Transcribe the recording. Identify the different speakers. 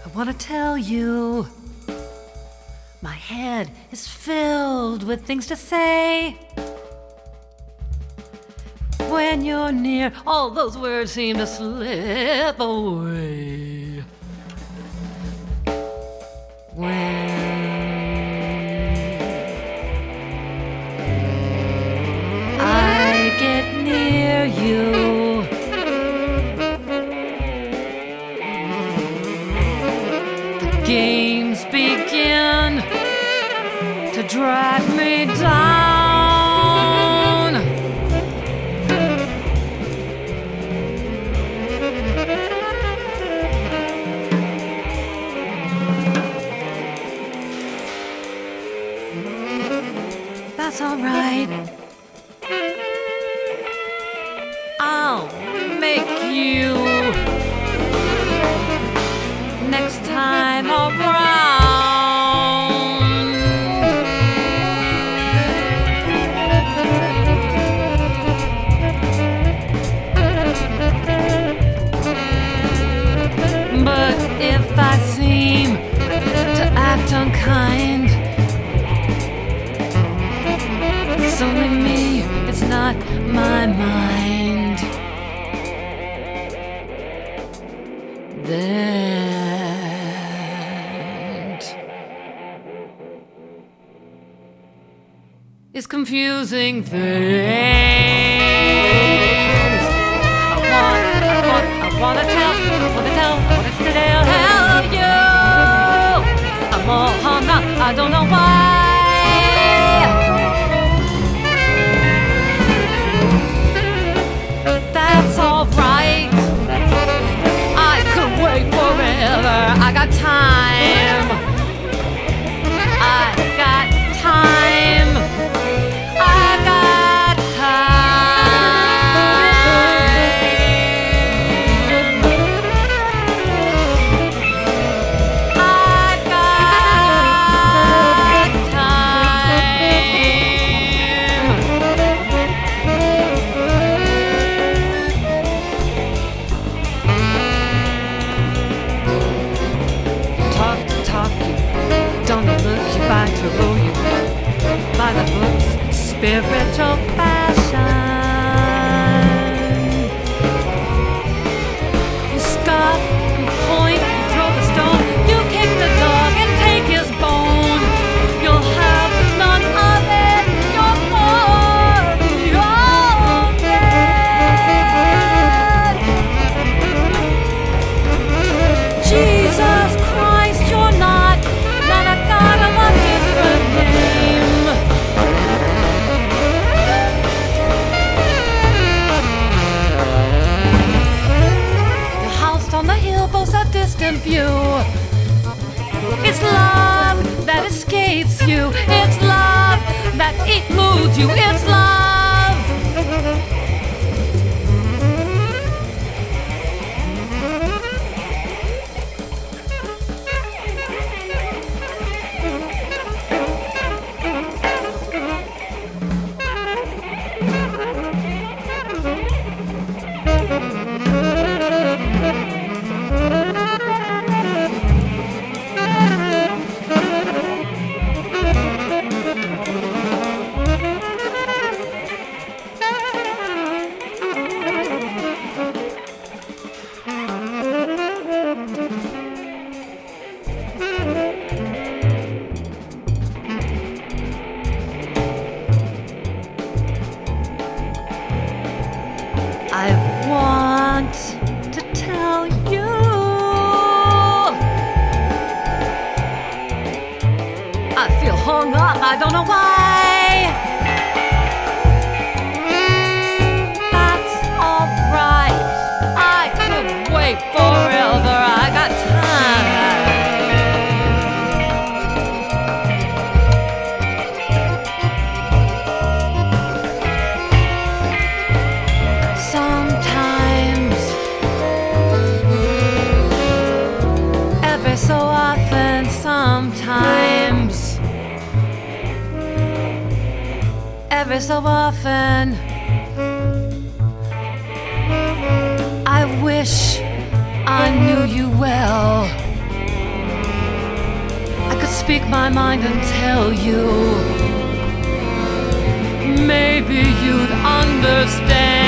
Speaker 1: wanna tell you, my head is filled with things to say. When you're near, all those words seem to slip away. When I get near you, the games begin to drag me down. That's alright. I'll make you next time around. But if I seem to act unkind, it's only me, it's not my mind. That is confusing things. I wanna tell you. I'm all hung up, I don't know why. That's alright. I could wait forever. I got time. I got time. I got time. I got time. Talk you, don't look you by to rule you by the books, spiritual fashion. You scoff and point, you throw the stone, you kick the dog and take his bone. You'll have none of it, you're more your dead. Jesus Christ, you're not a God of a different name. Your house on the hill boasts a distant view. It's love that escapes you. It's love that eludes you. It's love. I want to tell you, I feel hung up, I don't know why. That's alright, I could wait forever, I got time. Sometimes, every so often, sometimes, every so often, I wish I knew you well. speak my mind and tell you. Maybe you'd understand.